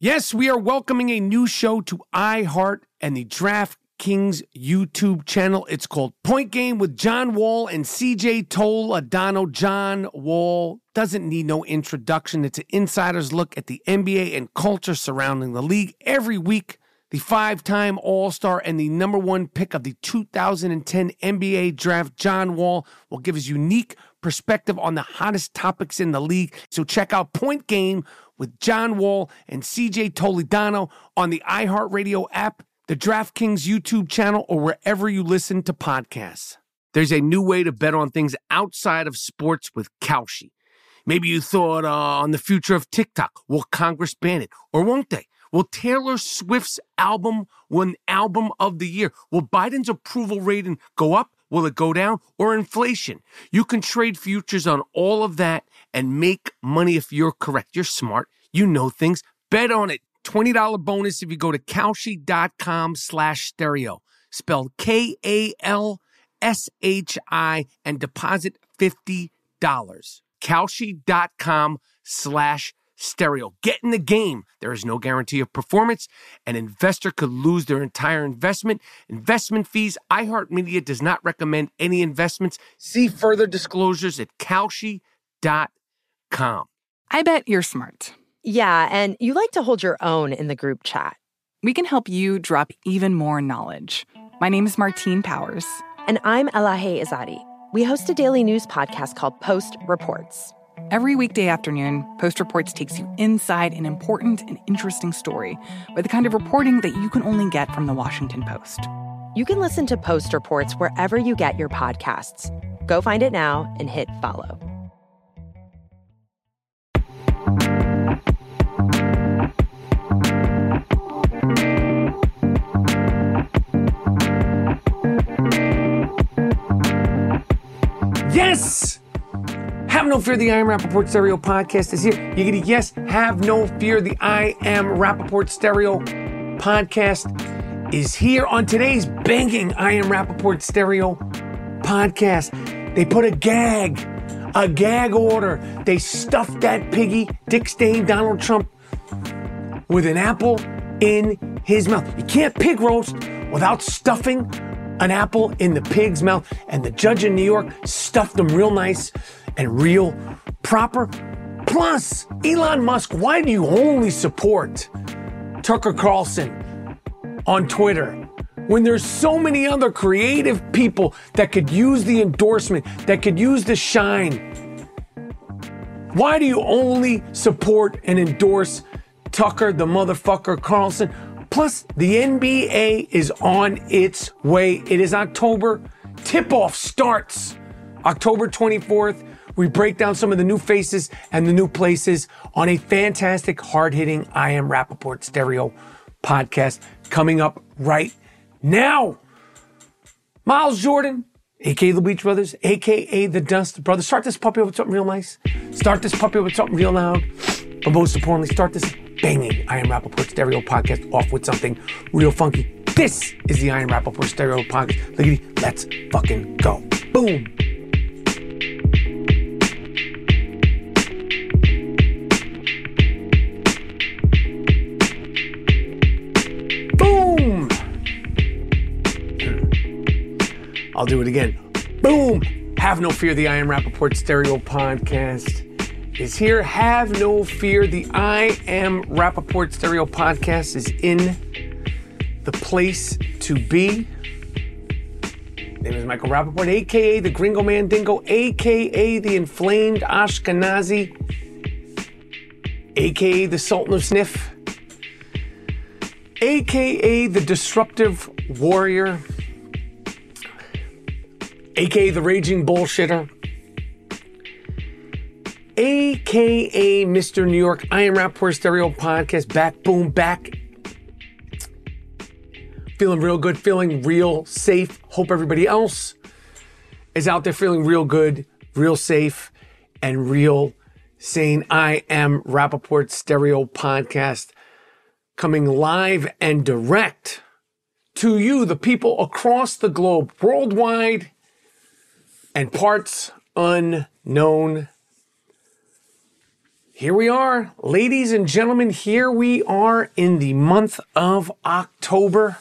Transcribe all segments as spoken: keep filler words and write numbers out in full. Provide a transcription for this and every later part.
Yes, we are welcoming a new show to iHeart and the DraftKings YouTube channel. It's called Point Game with John Wall and C J Toledano. John Wall doesn't need no introduction. It's an insider's look at the N B A and culture surrounding the league. Every week, the five-time All-Star and the number one pick of the two thousand ten N B A draft, John Wall, will give his unique perspective on the hottest topics in the league. So check out Point Game with John Wall and C J Toledano on the iHeartRadio app, the DraftKings YouTube channel, or wherever you listen to podcasts. There's a new way to bet on things outside of sports with Kalshi. Maybe you thought uh, on the future of TikTok. Will Congress ban it? Or won't they? Will Taylor Swift's album win Album of the Year? Will Biden's approval rating go up? Will it go down? Or inflation? You can trade futures on all of that and make money if you're correct. You're smart. You know things. Bet on it. twenty dollars bonus if you go to Kalshi.com slash stereo. Spelled K A L S H I and deposit fifty dollars. Kalshi.com slash stereo. Get in the game. There is no guarantee of performance. An investor could lose their entire investment. Investment fees. iHeartMedia does not recommend any investments. See further disclosures at Kalshi dot com. I bet you're smart. Yeah, and you like to hold your own in the group chat. We can help you drop even more knowledge. My name is Martine Powers. And I'm Elahe Izadi. We host a daily news podcast called Post Reports. Every weekday afternoon, Post Reports takes you inside an important and interesting story with the kind of reporting that you can only get from the Washington Post. You can listen to Post Reports wherever you get your podcasts. Go find it now and hit follow. Yes! Have no fear, the I Am Rappaport Stereo podcast is here. You get a yes, have no fear, the I Am Rappaport Stereo podcast is here. On today's banging I Am Rappaport Stereo podcast, they put a gag, a gag order. They stuffed that piggy, Dick Stain, Donald Trump, with an apple in his mouth. You can't pig roast without stuffing an apple in the pig's mouth. And the judge in New York stuffed them real nice and real proper. Plus, Elon Musk, why do you only support Tucker Carlson on Twitter when there's so many other creative people that could use the endorsement, that could use the shine? Why do you only support and endorse Tucker, the motherfucker Carlson? Plus, the N B A is on its way. It is October. Tip-off starts October twenty-fourth. We break down some of the new faces and the new places on a fantastic, hard-hitting I Am Rappaport Stereo podcast coming up right now. Miles Jordan, a k a the Beach Brothers, a k a the Dust Brothers. Start this puppy with something real nice. Start this puppy with something real loud. But most importantly, start this banging I Am Rappaport Stereo podcast off with something real funky. This is the I Am Rappaport Stereo podcast. Look, let's fucking go. Boom. Boom. I'll do it again. Boom. Have no fear, the I Am Rappaport Stereo podcast is here. Have no fear, the I Am Rappaport Stereo podcast is in the place to be. My name is Michael Rappaport, a k a the Gringo Mandingo, a k a the Inflamed Ashkenazi, a k a the Sultan of Sniff, a k a the Disruptive Warrior, a k a the Raging Bullshitter, a k a. Mister New York. I Am Rappaport Stereo podcast, back, boom, back. Feeling real good, feeling real safe. Hope everybody else is out there feeling real good, real safe, and real sane. I Am Rappaport Stereo podcast coming live and direct to you, the people across the globe, worldwide, and parts unknown. Here we are, ladies and gentlemen, here we are in the month of October.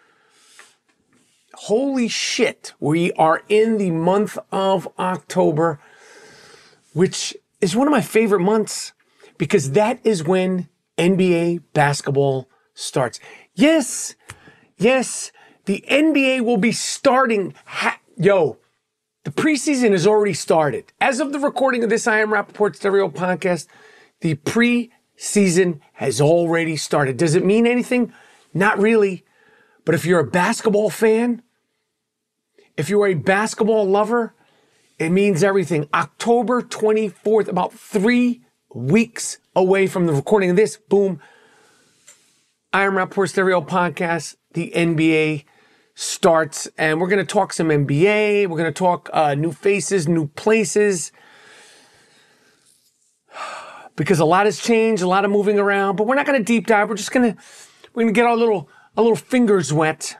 Holy shit, we are in the month of October, which is one of my favorite months because that is when N B A basketball starts. Yes, yes, the N B A will be starting. Ha- Yo, the preseason has already started. As of the recording of this I Am Rapaport Stereo podcast, the preseason has already started. Does it mean anything? Not really. But if you're a basketball fan, if you're a basketball lover, it means everything. October twenty-fourth, about three weeks away from the recording of this, boom, I Am Rapaport Stereo podcast, the N B A starts, and we're going to talk some N B A. We're going to talk uh, new faces, new places, because a lot has changed, a lot of moving around. But we're not going to deep dive. We're just going to we're going to get our little our little fingers wet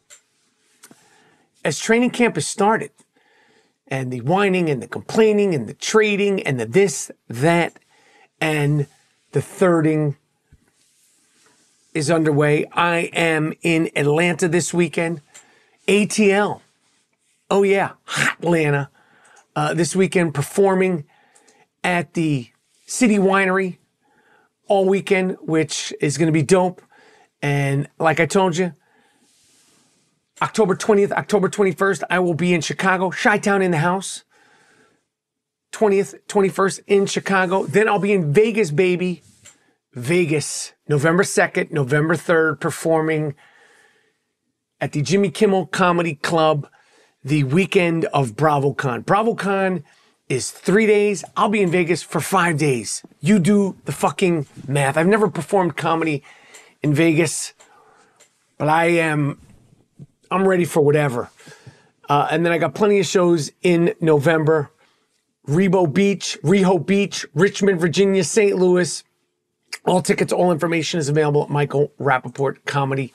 as training camp has started, and the whining and the complaining and the trading and the this, that, and the thirding is underway. I am in Atlanta this weekend. A T L. Oh yeah, hot Atlanta. Uh, this weekend performing at the City Winery all weekend, which is going to be dope. And like I told you, October twentieth, October twenty-first, I will be in Chicago. Chi-Town in the house. twentieth, twenty-first in Chicago. Then I'll be in Vegas, baby. Vegas, November second, November third, performing at the Jimmy Kimmel Comedy Club, the weekend of BravoCon. BravoCon is three days. I'll be in Vegas for five days. You do the fucking math. I've never performed comedy in Vegas, but I am, I'm ready for whatever. Uh, and then I got plenty of shows in November. Rebo Beach, Reho Beach, Richmond, Virginia, Saint Louis. All tickets, all information is available at Michael Rapaport Comedy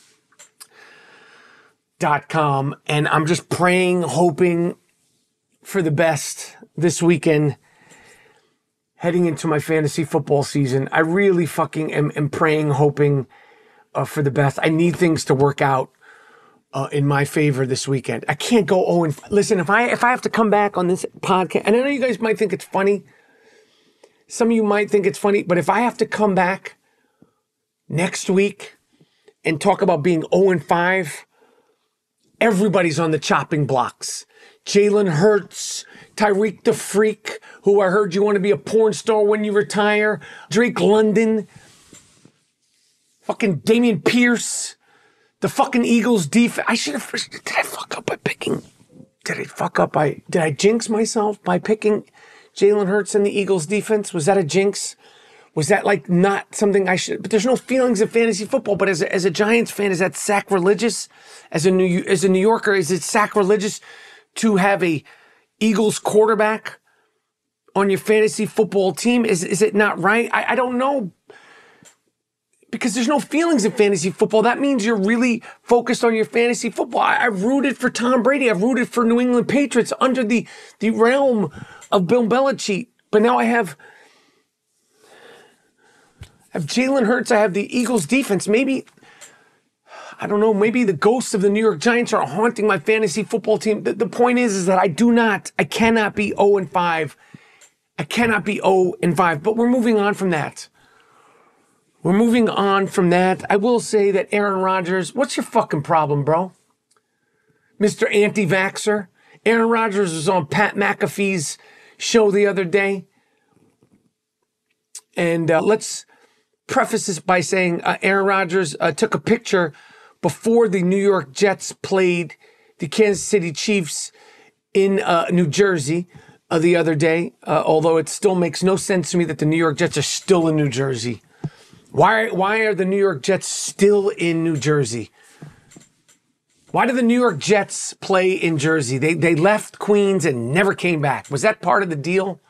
dot com. And I'm just praying, hoping for the best this weekend, heading into my fantasy football season. I really fucking am, am praying, hoping uh, for the best. I need things to work out uh, in my favor this weekend. I can't go oh and listen, if I if I have to come back on this podcast, and I know you guys might think it's funny. Some of you might think it's funny, but if I have to come back next week and talk about being oh and five, everybody's on the chopping blocks. Jalen Hurts, Tyreek the Freak, who I heard you want to be a porn star when you retire, Drake London, fucking Damian Pierce, the fucking Eagles defense. I should have, did I fuck up by picking, did I fuck up by, did I jinx myself by picking Jalen Hurts and the Eagles defense? Was that a jinx? Was that like not something I should, but there's no feelings of fantasy football, but as a, as a Giants fan, is that sacrilegious? As a New, as a New Yorker, is it sacrilegious to have a Eagles quarterback on your fantasy football team? Is, is it not right? I, I don't know. Because there's no feelings in fantasy football. That means you're really focused on your fantasy football. I, I rooted for Tom Brady. I've rooted for New England Patriots under the, the realm of Bill Belichick. But now I have, I have Jalen Hurts. I have the Eagles defense. Maybe, I don't know, maybe the ghosts of the New York Giants are haunting my fantasy football team. The, the point is, is that I do not, I cannot be oh and five. I cannot be oh and five. But we're moving on from that. We're moving on from that. I will say that Aaron Rodgers, what's your fucking problem, bro? Mister Anti-Vaxxer. Aaron Rodgers was on Pat McAfee's show the other day. And uh, let's preface this by saying uh, Aaron Rodgers uh, took a picture before the New York Jets played the Kansas City Chiefs in uh, New Jersey uh, the other day, uh, although it still makes no sense to me that the New York Jets are still in New Jersey. Why, why are the New York Jets still in New Jersey? Why do the New York Jets play in Jersey? They, they left Queens and never came back. Was that part of the deal?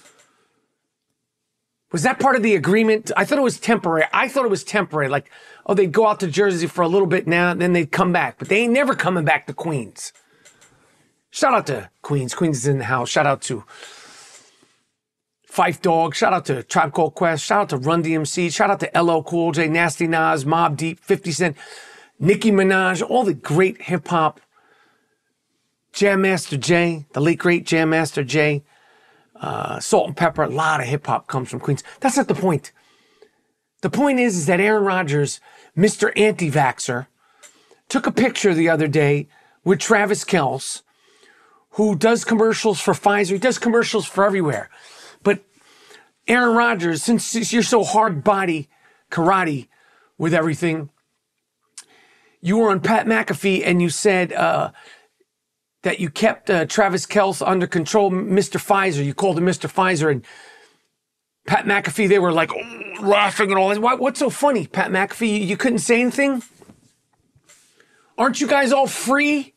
Was that part of the agreement? I thought it was temporary. I thought it was temporary. Like, oh, they'd go out to Jersey for a little bit now, and then they'd come back. But they ain't never coming back to Queens. Shout out to Queens. Queens is in the house. Shout out to Phife Dawg. Shout out to Tribe Called Quest. Shout out to Run D M C. Shout out to L L Cool J, Nasty Nas, Mobb Deep, fifty Cent, Nicki Minaj, all the great hip-hop. Jam Master Jay, the late great Jam Master Jay. Uh, Salt and Pepper, a lot of hip-hop comes from Queens. That's not the point. The point is, is that Aaron Rodgers, Mister Anti-Vaxxer, took a picture the other day with Travis Kelce, who does commercials for Pfizer. He does commercials for everywhere. But Aaron Rodgers, since you're so hard body karate with everything, you were on Pat McAfee and you said uh, that you kept uh, Travis Kelce under control, Mister Pfizer. You called him Mister Pfizer, and Pat McAfee, they were like oh, laughing and all that. Why, what's so funny, Pat McAfee? You, you couldn't say anything? Aren't you guys all free?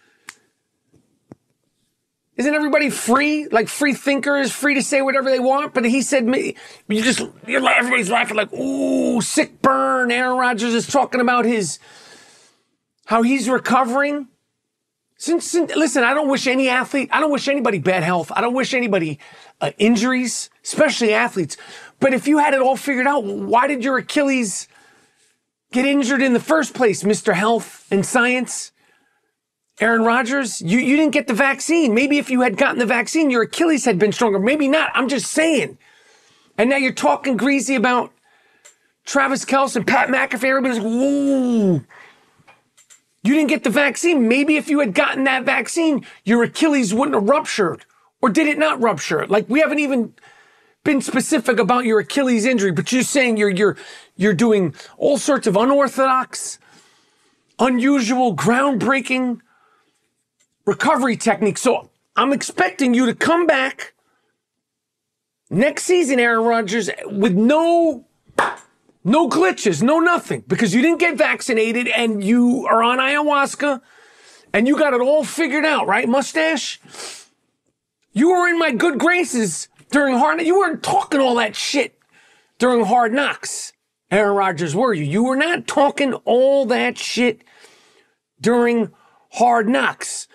Isn't everybody free? Like free thinkers, free to say whatever they want? But he said, me, you just, you're like, everybody's laughing like, ooh, sick burn. Aaron Rodgers is talking about his, how he's recovering. Since, since listen, I don't wish any athlete, I don't wish anybody bad health. I don't wish anybody uh, injuries, especially athletes. But if you had it all figured out, why did your Achilles get injured in the first place, Mister Health and Science? Aaron Rodgers, you, you didn't get the vaccine. Maybe if you had gotten the vaccine, your Achilles had been stronger. Maybe not. I'm just saying. And now you're talking greasy about Travis Kelce and Pat McAfee. Everybody's like, whoa. You didn't get the vaccine. Maybe if you had gotten that vaccine, your Achilles wouldn't have ruptured. Or did it not rupture? Like, we haven't even been specific about your Achilles injury, but you're saying you're you're you're doing all sorts of unorthodox, unusual, groundbreaking recovery techniques. So I'm expecting you to come back next season, Aaron Rodgers, with no no glitches, no nothing, because you didn't get vaccinated and you are on ayahuasca and you got it all figured out, right, mustache? You were in my good graces during Hard Knocks. You weren't talking all that shit during Hard Knocks, Aaron Rodgers, were you? You were not talking all that shit during Hard Knocks.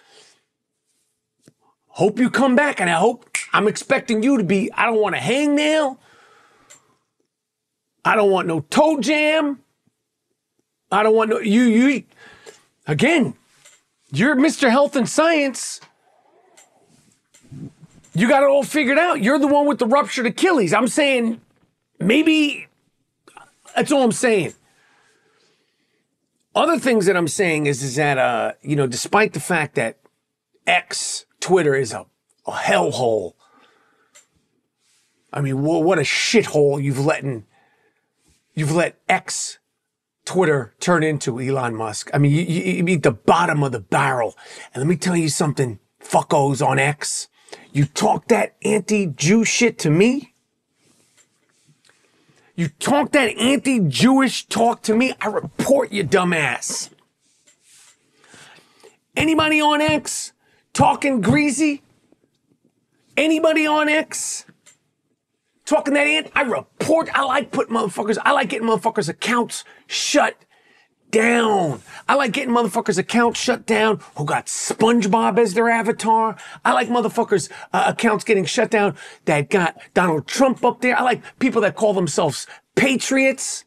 Hope you come back, and I hope, I'm expecting you to be, I don't want a hangnail. I don't want no toe jam. I don't want no, you, you, again, you're Mister Health and Science. You got it all figured out. You're the one with the ruptured Achilles. I'm saying, maybe, that's all I'm saying. Other things that I'm saying is, is that, uh, you know, despite the fact that X, Twitter is a, a hellhole. I mean, what a shithole you've let in, you've let X Twitter turn into, Elon Musk. I mean, you, you, you meet the bottom of the barrel. And let me tell you something, fuckos on X. You talk that anti-Jew shit to me. You talk that anti-Jewish talk to me, I report you, dumbass. Anybody on X talking greasy? Anybody on X talking that ant? I report. I like putting motherfuckers, I like getting motherfuckers' accounts shut down. I like getting motherfuckers' accounts shut down who got SpongeBob as their avatar. I like motherfuckers' uh, accounts getting shut down that got Donald Trump up there. I like people that call themselves patriots.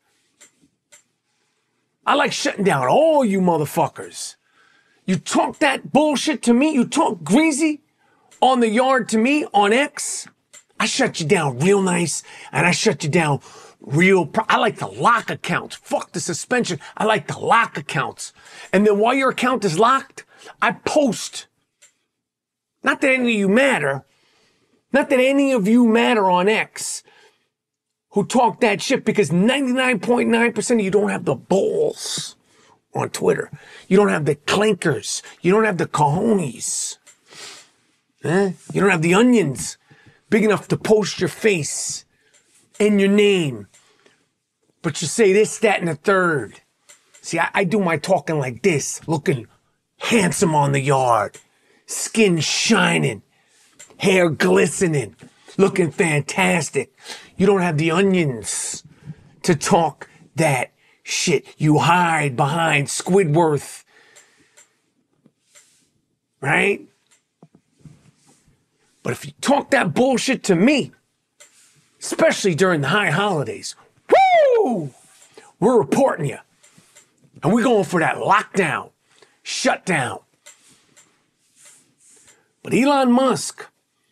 I like shutting down all you motherfuckers. You talk that bullshit to me, you talk greasy on the yard to me on X, I shut you down real nice, and I shut you down real, pro- I like to lock accounts. Fuck the suspension. I like to lock accounts. And then while your account is locked, I post. Not that any of you matter. Not that any of you matter on X who talk that shit, because ninety-nine point nine percent of you don't have the balls on Twitter. You don't have the clankers. You don't have the cojones. Eh? You don't have the onions big enough to post your face and your name. But you say this, that, and the third. See, I, I do my talking like this, looking handsome on the yard, skin shining, hair glistening, looking fantastic. You don't have the onions to talk that shit. You hide behind Squidward, right? But if you talk that bullshit to me, especially during the high holidays. Woo! We're reporting you. And we're going for that lockdown, shutdown. But Elon Musk,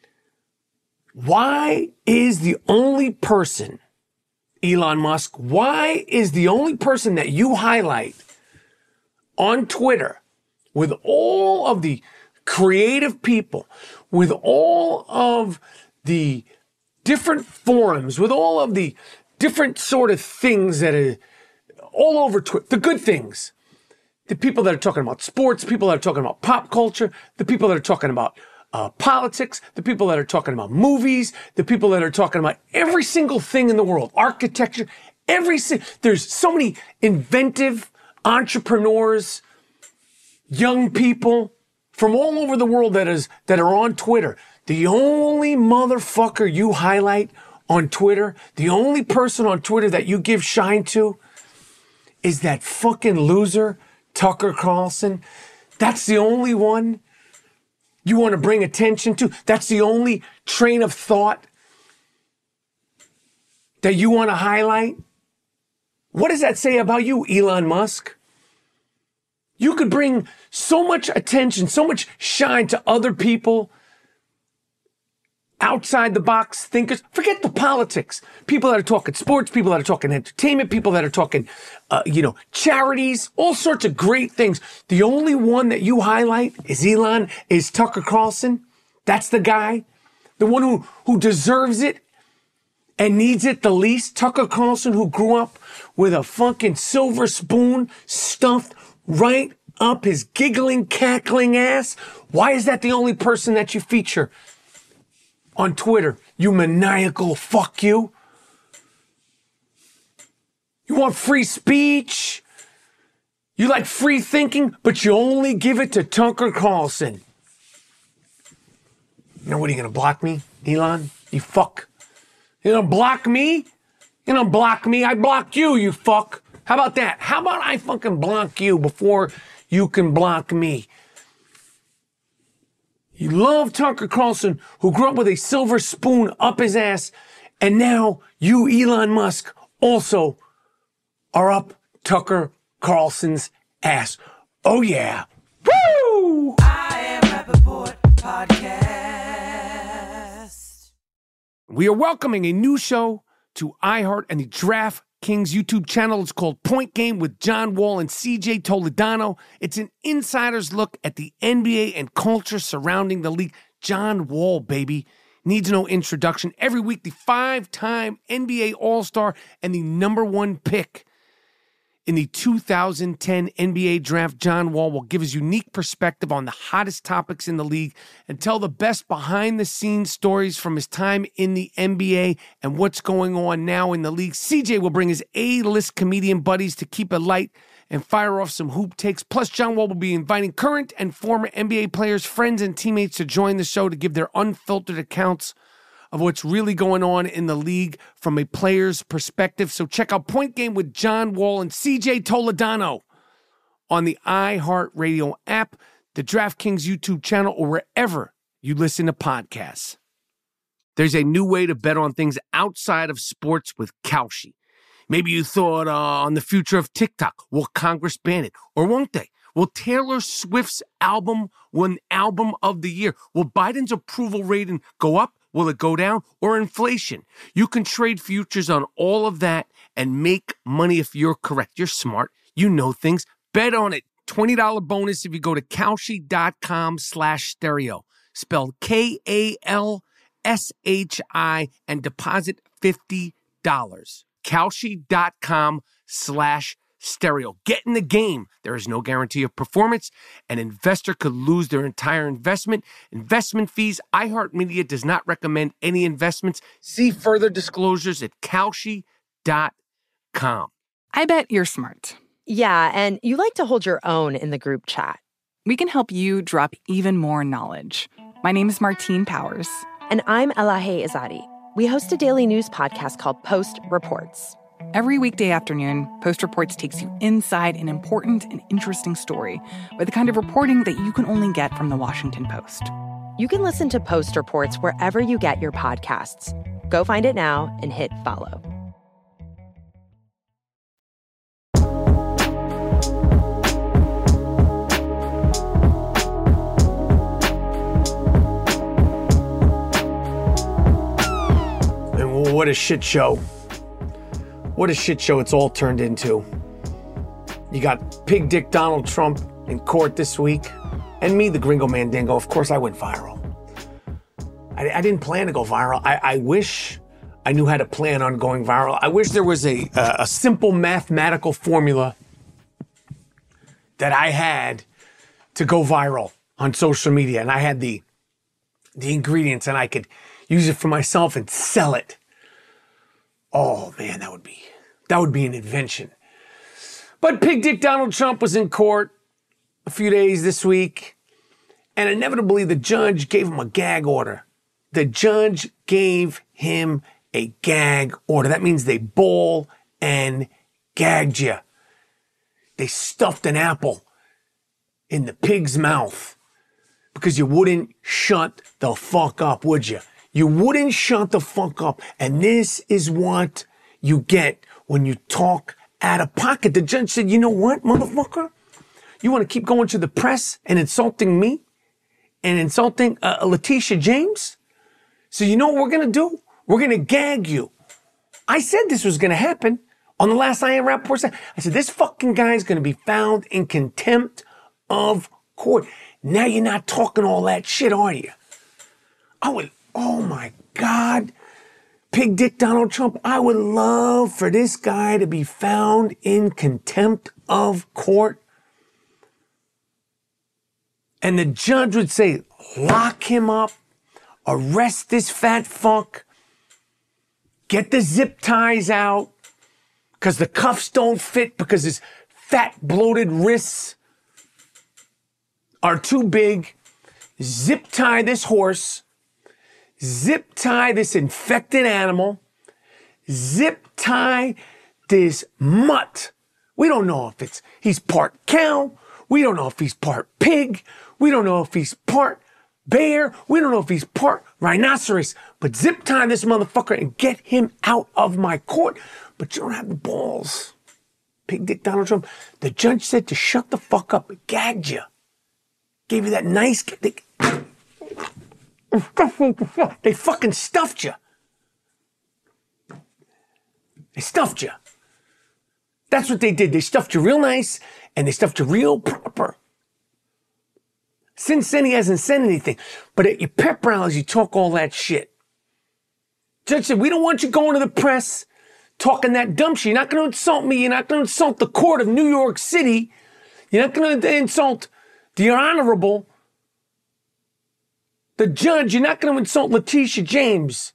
why is the only person, Elon Musk, why is the only person that you highlight on Twitter with all of the creative people, with all of the different forums, with all of the different sort of things that are all over Twitter, the good things, the people that are talking about sports, people that are talking about pop culture, the people that are talking about uh, politics, the people that are talking about movies, the people that are talking about every single thing in the world, architecture, every si- there's so many inventive entrepreneurs, young people from all over the world that is that are on Twitter. The only motherfucker you highlight on Twitter, the only person on Twitter that you give shine to is that fucking loser, Tucker Carlson. That's the only one you want to bring attention to. That's the only train of thought that you want to highlight. What does that say about you, Elon Musk? You could bring so much attention, so much shine to other people, outside the box thinkers. Forget the politics. People that are talking sports, people that are talking entertainment, people that are talking, uh, you know, charities, all sorts of great things. The only one that you highlight is Elon, is Tucker Carlson. That's the guy, the one who, who deserves it and needs it the least. Tucker Carlson, who grew up with a fucking silver spoon stuffed right up his giggling, cackling ass. Why is that the only person that you feature on Twitter? You maniacal fuck you. You want free speech. You like free thinking, but you only give it to Tucker Carlson. You know what, are you going to block me, Elon? You fuck. You going to block me? You don't block me. I block you, you fuck. How about that? How about I fucking block you before you can block me? You love Tucker Carlson, who grew up with a silver spoon up his ass, and now you, Elon Musk, also are up Tucker Carlson's ass. Oh, yeah. Woo! I Am Rappaport Podcast. We are welcoming a new show to iHeart and the DraftKings YouTube channel. It's called Point Game with John Wall and C J Toledano. It's an insider's look at the N B A and culture surrounding the league. John Wall, baby, needs no introduction. Every week, the five-time N B A All-Star and the number one pick in the two thousand ten N B A Draft, John Wall will give his unique perspective on the hottest topics in the league and tell the best behind-the-scenes stories from his time in the N B A and what's going on now in the league. C J will bring his A-list comedian buddies to keep it light and fire off some hoop takes. Plus, John Wall will be inviting current and former N B A players, friends, and teammates to join the show to give their unfiltered accounts of what's really going on in the league from a player's perspective. So check out Point Game with John Wall and C J Toledano on the iHeartRadio app, the DraftKings YouTube channel, or wherever you listen to podcasts. There's a new way to bet on things outside of sports with Kalshi. Maybe you thought uh, on the future of TikTok. Will Congress ban it? Or won't they? Will Taylor Swift's album win Album of the Year? Will Biden's approval rating go up? Will it go down? Or inflation? You can trade futures on all of that and make money if you're correct. You're smart. You know things. Bet on it. twenty dollars bonus if you go to Kalshi.com slash stereo. Spelled K A L S H I and deposit fifty dollars. Kalshi.com slash stereo. Get in the game. There is no guarantee of performance. An investor could lose their entire investment. Investment fees. iHeartMedia does not recommend any investments. See further disclosures at Kalshi dot com. I bet you're smart. Yeah, and you like to hold your own in the group chat. We can help you drop even more knowledge. My name is Martine Powers. And I'm Elahe Izadi. We host a daily news podcast called Post Reports. Every weekday afternoon, Post Reports takes you inside an important and interesting story with the kind of reporting that you can only get from the Washington Post. You can listen to Post Reports wherever you get your podcasts. Go find it now and hit follow. And what a shit show. What a shit show it's all turned into. You got Pig Dick Donald Trump in court this week. And me, the Gringo Mandingo. Of course, I went viral. I, I didn't plan to go viral. I, I wish I knew how to plan on going viral. I wish there was a, a, a simple mathematical formula that I had to go viral on social media. And I had the, the ingredients and I could use it for myself and sell it. Oh, man, that would be, that would be an invention. But Pig Dick Donald Trump was in court a few days this week, and inevitably the judge gave him a gag order. The judge gave him a gag order. That means they ball and gagged you. They stuffed an apple in the pig's mouth because you wouldn't shut the fuck up, would you? You wouldn't shut the fuck up. And this is what you get when you talk out of pocket. The judge said, you know what, motherfucker? You want to keep going to the press and insulting me and insulting uh, Letitia James? So you know what we're going to do? We're going to gag you. I said this was going to happen on the last I Am Rappaport. I said, this fucking guy is going to be found in contempt of court. Now you're not talking all that shit, are you? I would, oh my God, Pig Dick Donald Trump, I would love for this guy to be found in contempt of court. And the judge would say, lock him up, arrest this fat fuck, get the zip ties out, because the cuffs don't fit, because his fat, bloated wrists are too big. Zip tie this horse, zip tie this infected animal, zip tie this mutt. We don't know if it's he's part cow. We don't know if he's part pig. We don't know if he's part bear. We don't know if he's part rhinoceros. But zip tie this motherfucker and get him out of my court. But you don't have the balls. Pig Dick Donald Trump. The judge said to shut the fuck up. It gagged you. Gave you that nice... They, they fucking stuffed you. They stuffed you. That's what they did. They stuffed you real nice and they stuffed you real proper. Since then, he hasn't said anything. But at your pep rallies, you talk all that shit. Judge said, we don't want you going to the press talking that dumb shit. You're not going to insult me. You're not going to insult the court of New York City. You're not going to insult the honorable, the judge. You're not going to insult Letitia James.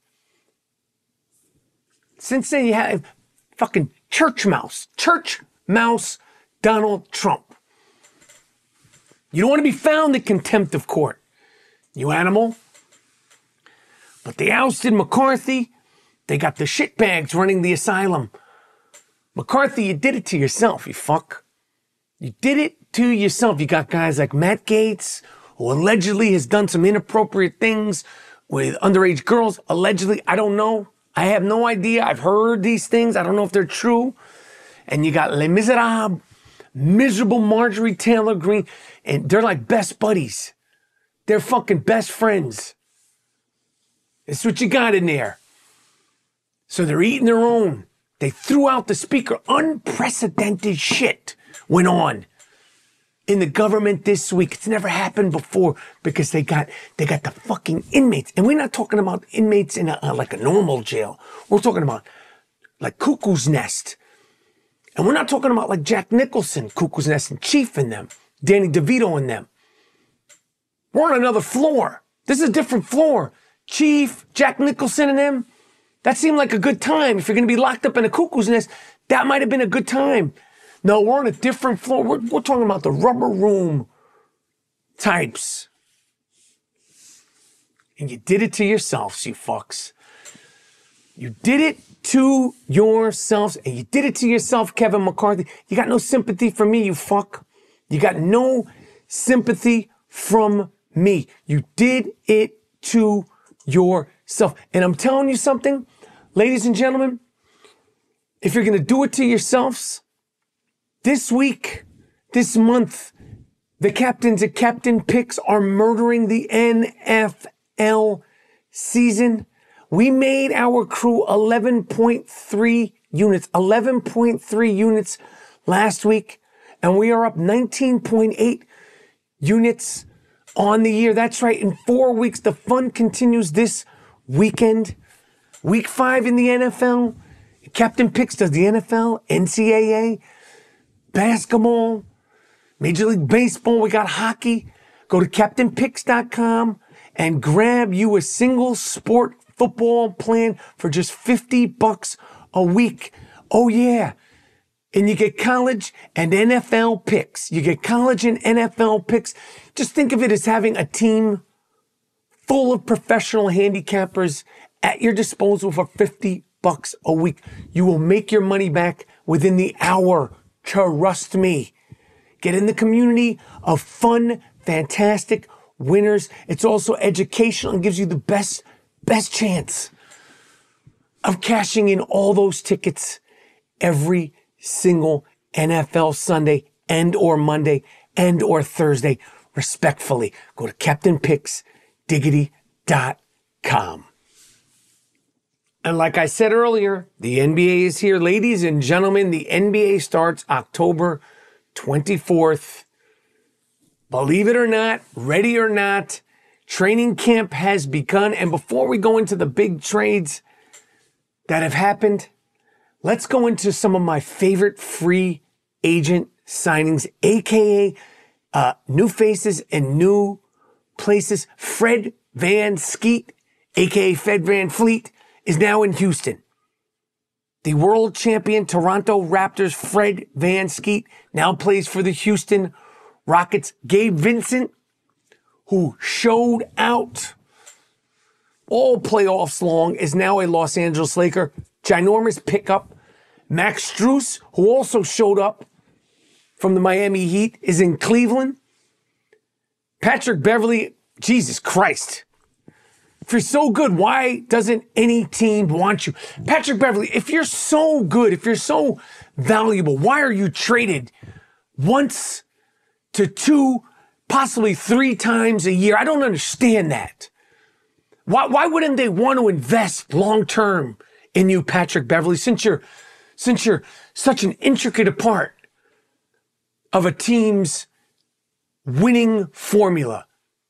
Since then, you have fucking church mouse. Church mouse Donald Trump. You don't want to be found in contempt of court, you animal. But they ousted McCarthy. They got the shitbags running the asylum. McCarthy, you did it to yourself, you fuck. You did it to yourself. You got guys like Matt Gaetz, who allegedly has done some inappropriate things with underage girls. Allegedly, I don't know. I have no idea. I've heard these things. I don't know if they're true. And you got Les Miserables, miserable Marjorie Taylor Greene. And they're like best buddies. They're fucking best friends. That's what you got in there. So they're eating their own. They threw out the speaker. Unprecedented shit went on in the government this week. It's never happened before because they got they got the fucking inmates. And we're not talking about inmates in a, a, like a normal jail. We're talking about like Cuckoo's Nest. And we're not talking about like Jack Nicholson, Cuckoo's Nest, and Chief and them, Danny DeVito and them. We're on another floor. This is a different floor. Chief, Jack Nicholson and them, that seemed like a good time. If you're going to be locked up in a Cuckoo's Nest, that might have been a good time. No, we're on a different floor. We're, we're talking about the rubber room types. And you did it to yourselves, you fucks. You did it to yourselves, and you did it to yourself, Kevin McCarthy. You got no sympathy for me, you fuck. You got no sympathy from me. You did it to yourself. stuff. And I'm telling you something, ladies and gentlemen, if you're going to do it to yourselves, this week, this month, the captains at Captain Picks are murdering the N F L season. We made our crew eleven point three units, eleven point three units last week, and we are up nineteen point eight units on the year. That's right, in four weeks. The fun continues this weekend. Week five in the N F L. Captain Picks does the N F L, N C double A, basketball, Major League Baseball. We got hockey. Go to captain picks dot com and grab you a single sport football plan for just fifty bucks a week. Oh yeah. And you get college and N F L picks. You get college and N F L picks. Just think of it as having a team full of professional handicappers at your disposal for fifty bucks a week. You will make your money back within the hour. Trust me. Get in the community of fun, fantastic winners. It's also educational and gives you the best, best chance of cashing in all those tickets every single N F L Sunday and or Monday and or Thursday, respectfully. Go to captain picks diggity dot com. And like I said earlier, the N B A is here. Ladies and gentlemen, the N B A starts October twenty-fourth. Believe it or not, ready or not, training camp has begun. And before we go into the big trades that have happened, let's go into some of my favorite free agent signings, a k a uh, new faces and new places. Fred VanVleet, a k a. Fred VanVleet, is now in Houston. The world champion Toronto Raptors Fred VanVleet now plays for the Houston Rockets. Gabe Vincent, who showed out all playoffs long, is now a Los Angeles Laker. Ginormous pickup. Max Strus, who also showed up from the Miami Heat, is in Cleveland. Patrick Beverley, Jesus Christ. If you're so good, why doesn't any team want you? Patrick Beverley, if you're so good, if you're so valuable, why are you traded once to two, possibly three times a year? I don't understand that. Why, why wouldn't they want to invest long-term in you, Patrick Beverley, since you're, since you're such an intricate part of a team's winning formula?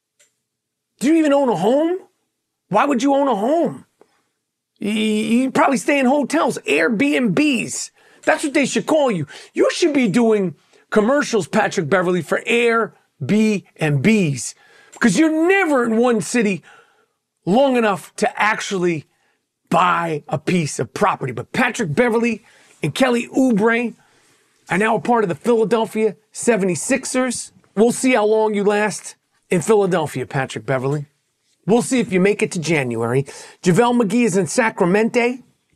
Do you even own a home? Why would you own a home? You probably stay in hotels, Airbnbs. That's what they should call you. You should be doing commercials, Patrick Beverley, for Airbnbs, because you're never in one city long enough to actually buy a piece of property. But Patrick Beverley and Kelly Oubre are now a part of the Philadelphia seventy-sixers. We'll see how long you last in Philadelphia, Patrick Beverley. We'll see if you make it to January. JaVale McGee is in Sacramento.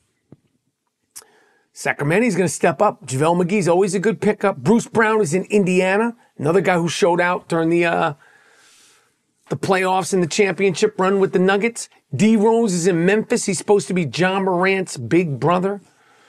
Sacramento's going to step up. JaVale McGee's always a good pickup. Bruce Brown is in Indiana. Another guy who showed out during the uh, the playoffs and the championship run with the Nuggets. D Rose is in Memphis. He's supposed to be John Morant's big brother.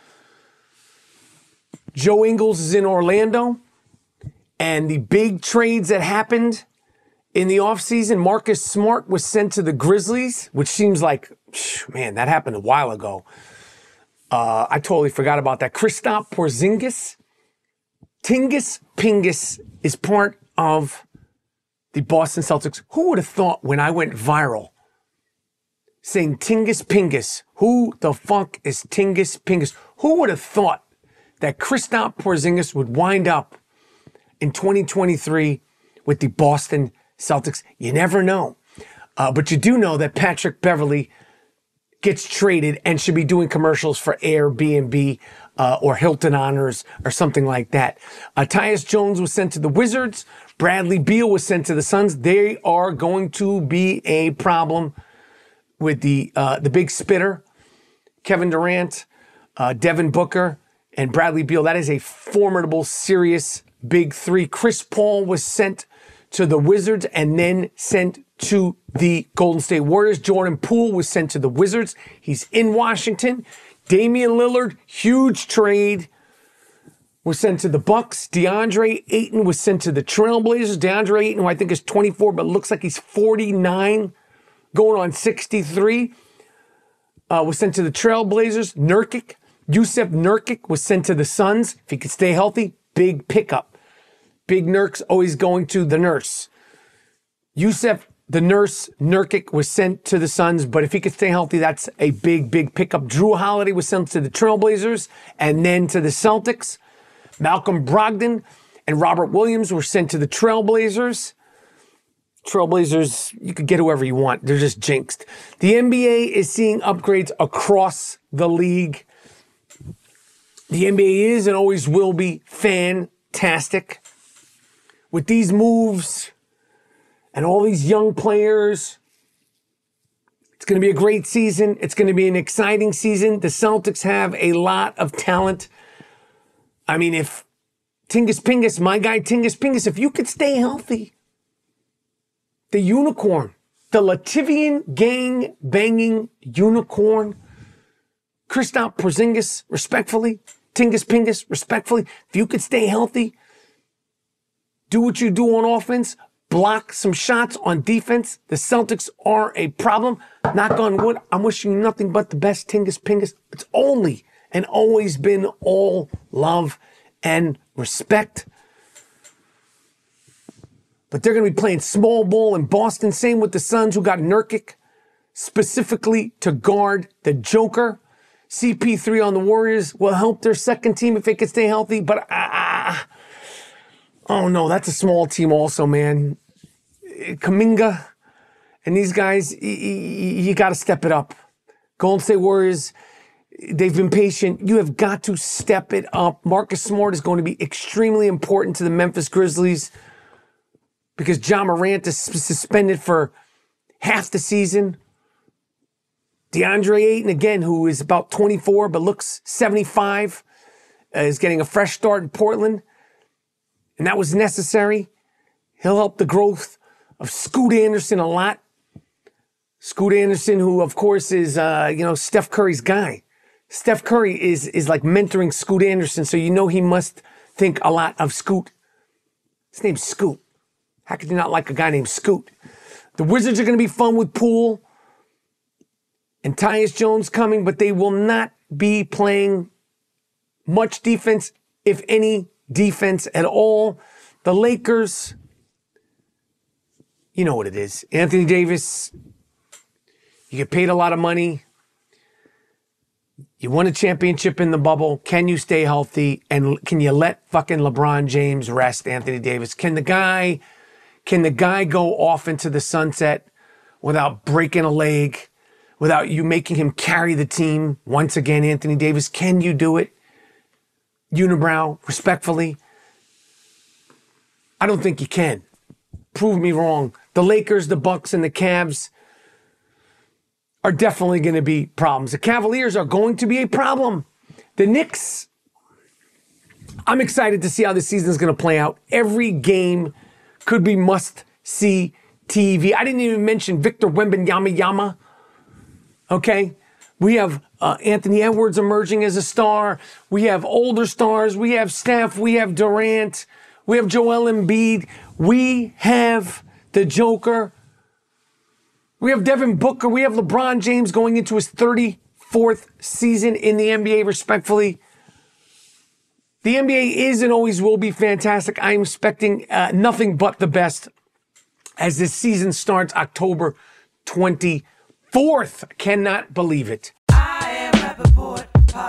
Joe Ingles is in Orlando. And the big trades that happened in the offseason, Marcus Smart was sent to the Grizzlies, which seems like, man, that happened a while ago. Uh, I totally forgot about that. Kristaps Porzingis, Tingus Pingus is part of the Boston Celtics. Who would have thought when I went viral saying Tingus Pingus? Who the fuck is Tingus Pingus? Who would have thought that Kristaps Porzingis would wind up in twenty twenty-three with the Boston Celtics? You never know. Uh, but you do know that Patrick Beverley gets traded and should be doing commercials for Airbnb uh, or Hilton Honors or something like that. Uh, Tyus Jones was sent to the Wizards. Bradley Beal was sent to the Suns. They are going to be a problem with the uh, the big spitter, Kevin Durant, uh, Devin Booker, and Bradley Beal. That is a formidable, serious big three. Chris Paul was sent to the Wizards and then sent to the Golden State Warriors. Jordan Poole was sent to the Wizards. He's in Washington. Damian Lillard, huge trade, was sent to the Bucks. DeAndre Ayton was sent to the Trailblazers. DeAndre Ayton, who I think is twenty-four, but looks like he's forty-nine, going on sixty-three, uh, was sent to the Trailblazers. Nurkic, Yusuf Nurkic was sent to the Suns. If he could stay healthy, big pickup. Big Nurk's always going to the nurse. Yusuf, the nurse, Nurkic was sent to the Suns, but if he could stay healthy, that's a big, big pickup. Drew Holiday was sent to the Trailblazers and then to the Celtics. Malcolm Brogdon and Robert Williams were sent to the Trailblazers. Trailblazers, you could get whoever you want. They're just jinxed. The N B A is seeing upgrades across the league. The N B A is and always will be fantastic. With these moves and all these young players, it's going to be a great season. It's going to be an exciting season. The Celtics have a lot of talent. I mean, if Tingus Pingus, my guy Tingus Pingus, if you could stay healthy, the unicorn, the Latvian gang banging unicorn, Kristaps Porzingis, respectfully, Tingus Pingus, respectfully, if you could stay healthy, do what you do on offense, block some shots on defense. The Celtics are a problem. Knock on wood, I'm wishing you nothing but the best, Tingus Pingus. It's only and always been all love and respect. But they're going to be playing small ball in Boston. Same with the Suns, who got Nurkic specifically to guard the Joker. C P three on the Warriors will help their second team if they can stay healthy. But, ah, oh no, that's a small team also, man. Kuminga and these guys, you, you got to step it up. Golden State Warriors, they've been patient. You have got to step it up. Marcus Smart is going to be extremely important to the Memphis Grizzlies because Ja Morant is suspended for half the season. DeAndre Ayton, again, who is about twenty-four but looks seventy-five, uh, is getting a fresh start in Portland. And that was necessary. He'll help the growth of Scoot Anderson a lot. Scoot Anderson, who, of course, is, uh, you know, Steph Curry's guy. Steph Curry is, is like mentoring Scoot Anderson, so you know he must think a lot of Scoot. His name's Scoot. How could you not like a guy named Scoot? The Wizards are going to be fun with Poole and Tyus Jones coming, but they will not be playing much defense, if any defense at all. The Lakers, you know what it is. Anthony Davis, you get paid a lot of money. You won a championship in the bubble. Can you stay healthy? And can you let fucking LeBron James rest Anthony Davis? Can the guy, can the guy go off into the sunset without breaking a leg, without you making him carry the team once again, Anthony Davis? Can you do it? Unibrow, respectfully, I don't think you can. Prove me wrong. The Lakers, the Bucks, and the Cavs are definitely going to be problems. The Cavaliers are going to be a problem. The Knicks, I'm excited to see how the season is going to play out. Every game could be must-see T V. I didn't even mention Victor Wembanyama. Okay? We have uh, Anthony Edwards emerging as a star. We have older stars. We have Steph. We have Durant. We have Joel Embiid. We have the Joker. We have Devin Booker. We have LeBron James going into his thirty-fourth season in the N B A, respectfully. The N B A is and always will be fantastic. I am expecting uh, nothing but the best as this season starts October twenty-fourth. Cannot believe it. I Am Rappaport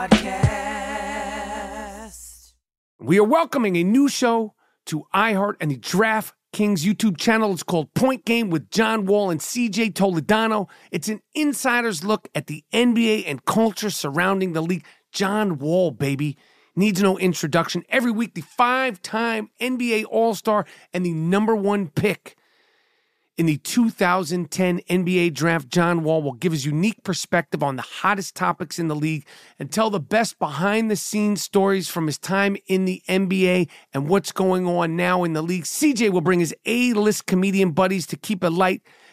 Podcast. We are welcoming a new show to iHeart and the DraftKings YouTube channel. It's called Point Game with John Wall and C J Toledano. It's an insider's look at the N B A and culture surrounding the league. John Wall, baby. Needs no introduction. Every week, the five-time N B A All-Star and the number one pick in the two thousand ten N B A Draft, John Wall will give his unique perspective on the hottest topics in the league and tell the best behind-the-scenes stories from his time in the N B A and what's going on now in the league. C J will bring his A-list comedian buddies to keep it light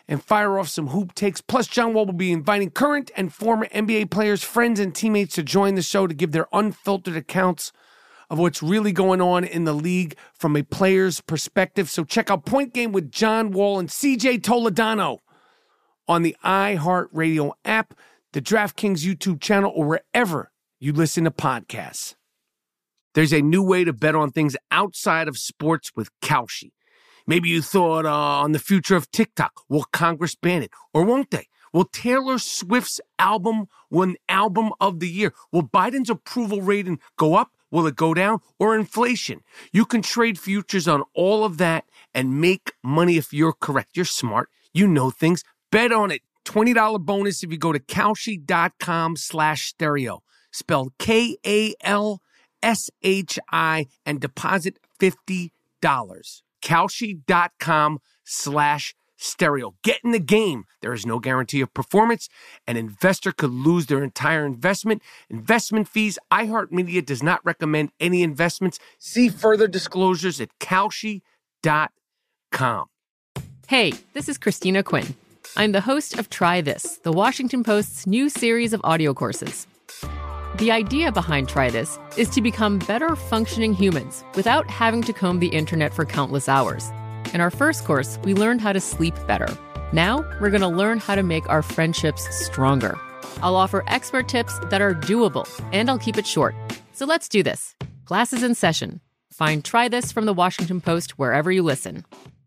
and fire off some hoop takes. Plus, John Wall will be inviting current and former N B A players, friends, and teammates to join the show to give their unfiltered accounts of what's really going on in the league from a player's perspective. So check out Point Game with John Wall and C J Toledano on the iHeartRadio app, the DraftKings YouTube channel, or wherever you listen to podcasts. There's a new way to bet on things outside of sports with Kalshi. Maybe you thought uh, on the future of TikTok. Will Congress ban it? Or won't they? Will Taylor Swift's album win Album of the Year? Will Biden's approval rating go up? Will it go down? Or inflation? You can trade futures on all of that and make money if you're correct. You're smart. You know things. Bet on it. twenty dollars bonus if you go to Kalshi.com slash stereo. Spelled K A L S H I and deposit fifty dollars. Kalshi.com slash stereo. Get in the game. There is no guarantee of performance. An investor could lose their entire investment. Investment fees. iHeartMedia does not recommend any investments. See further disclosures at Kalshi dot com. Hey, this is Christina Quinn. I'm the host of Try This, the Washington Post's new series of audio courses. The idea behind Try This is to become better functioning humans without having to comb the internet for countless hours. In our first course, we learned how to sleep better. Now, we're going to learn how to make our friendships stronger. I'll offer expert tips that are doable, and I'll keep it short. So let's do this. Class is in session. Find Try This from the Washington Post wherever you listen.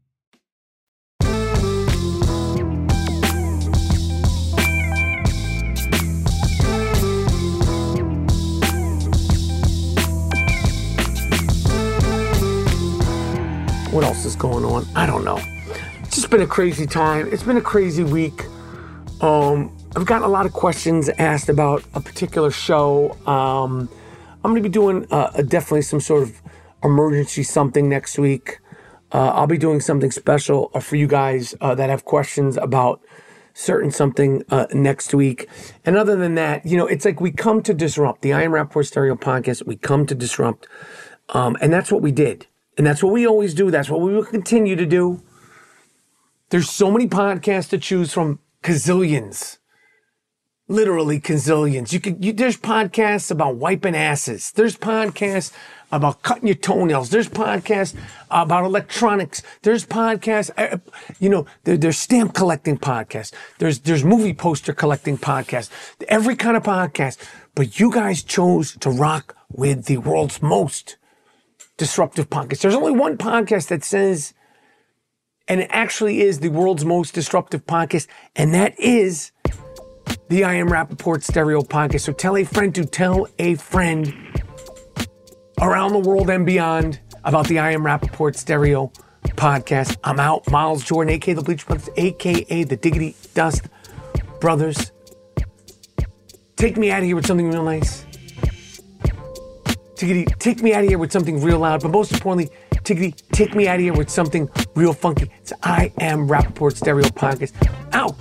What else is going on? I don't know. It's just been a crazy time. It's been a crazy week. Um, I've gotten a lot of questions asked about a particular show. Um, I'm going to be doing uh, a, definitely some sort of emergency something next week. Uh, I'll be doing something special uh, for you guys uh, that have questions about certain something uh, next week. And other than that, you know, it's like we come to disrupt. The I Am Rapaport Stereo podcast, we come to disrupt. Um, and that's what we did. And that's what we always do. That's what we will continue to do. There's so many podcasts to choose from, gazillions. Literally gazillions. You could, you, there's podcasts about wiping asses. There's podcasts about cutting your toenails. There's podcasts about electronics. There's podcasts, uh, you know, there, there's stamp collecting podcasts. There's, there's movie poster collecting podcasts. Every kind of podcast. But you guys chose to rock with the world's most disruptive podcast. There's only one podcast that says, and it actually is the world's most disruptive podcast, and that is the I Am Rapaport Stereo podcast. So tell a friend to tell a friend around the world and beyond about the I Am Rapaport Stereo podcast. I'm out. Miles Jordan, a k a the Bleach Brothers, a k a the Diggity Dust Brothers. Take me out of here with something real nice. Tiggity, take me out of here with something real loud, but most importantly, Tiggity, take me out of here with something real funky. It's I Am Rapaport Stereo podcast. Out.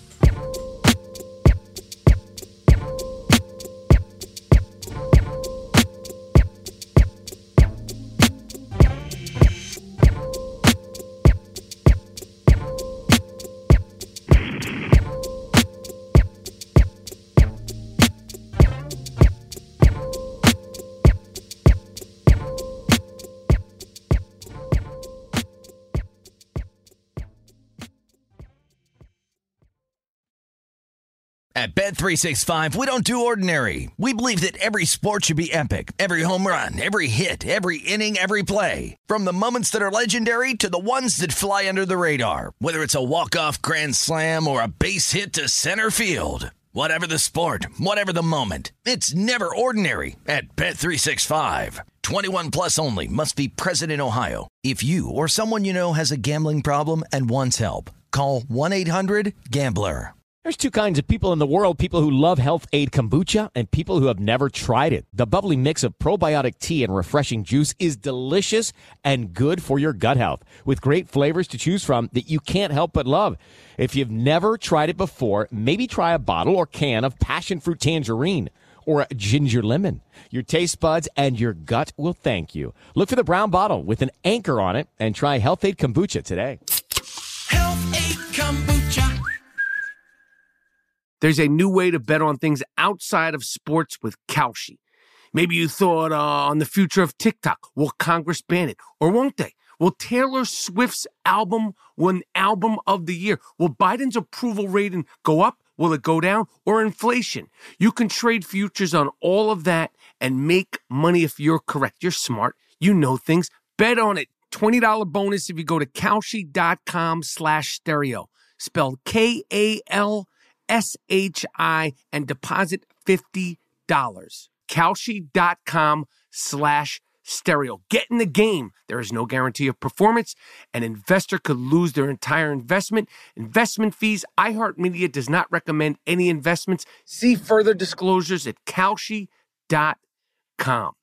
At Bet three sixty-five, we don't do ordinary. We believe that every sport should be epic. Every home run, every hit, every inning, every play. From the moments that are legendary to the ones that fly under the radar. Whether it's a walk-off grand slam or a base hit to center field. Whatever the sport, whatever the moment. It's never ordinary at Bet three sixty-five. twenty-one plus only. Must be present in Ohio. If you or someone you know has a gambling problem and wants help, call one eight hundred gambler. There's two kinds of people in the world, people who love Health Aid Kombucha and people who have never tried it. The bubbly mix of probiotic tea and refreshing juice is delicious and good for your gut health, with great flavors to choose from that you can't help but love. If you've never tried it before, maybe try a bottle or can of passion fruit tangerine or a ginger lemon. Your taste buds and your gut will thank you. Look for the brown bottle with an anchor on it and try Health Aid Kombucha today. Health Aid Kombucha. There's a new way to bet on things outside of sports with Kalshi. Maybe you thought uh, on the future of TikTok. Will Congress ban it? Or won't they? Will Taylor Swift's album win Album of the Year? Will Biden's approval rating go up? Will it go down? Or inflation? You can trade futures on all of that and make money if you're correct. You're smart. You know things. Bet on it. twenty dollars bonus if you go to Kalshi.com slash stereo. Spelled K A L S H I and deposit fifty dollars. Kalshi.com slash stereo. Get in the game. There is no guarantee of performance. An investor could lose their entire investment. Investment fees. iHeartMedia does not recommend any investments. See further disclosures at Kalshi dot com.